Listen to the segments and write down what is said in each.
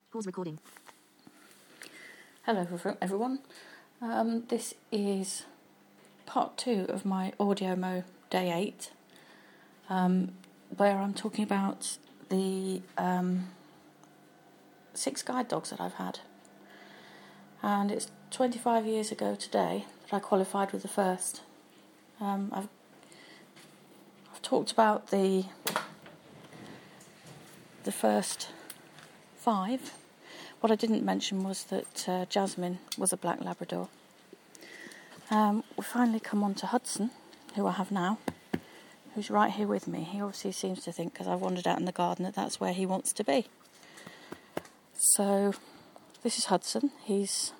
Pause recording. Hello everyone. This is part 2 of my AudioMo Day 8, where I'm talking about the 6 guide dogs that I've had. And it's 25 years ago today that I qualified with the first. I've talked about the first 5. What I didn't mention was that Jasmine was a black Labrador. We finally come on to Hudson, who I have now, who's right here with me. He obviously seems to think, because I wandered out in the garden, that that's where he wants to be. So this is Hudson. He's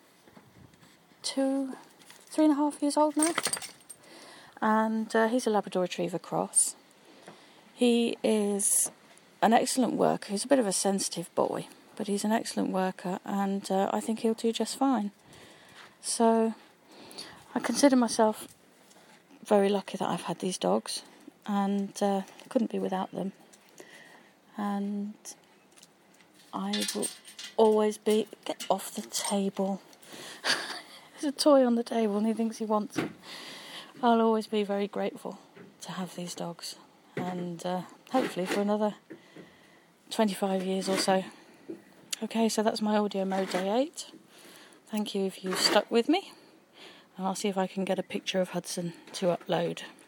3.5 years old now, and he's a Labrador Retriever cross. He is an excellent worker. He's a bit of a sensitive boy, but he's an excellent worker, and I think he'll do just fine. So I consider myself very lucky that I've had these dogs, and couldn't be without them. And I will always be... Get off the table. There's a toy on the table and he thinks he wants it. I'll always be very grateful to have these dogs, and hopefully for another 25 years or so. Okay, so that's my AudioMo Day 8. Thank you if you stuck with me, and I'll see if I can get a picture of Hudson to upload.